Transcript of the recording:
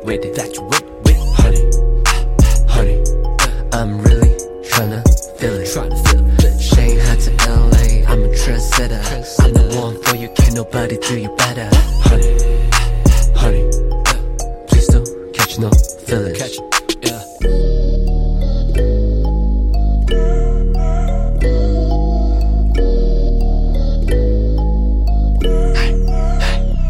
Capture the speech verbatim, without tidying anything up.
with it, that you with, with honey, honey. I'm really tryna feel it, tryna feel it. Shanghai to L A, I'm a trendsetter. I'm the one for you, can't nobody do you better. Honey, honey, please don't catch no feelings.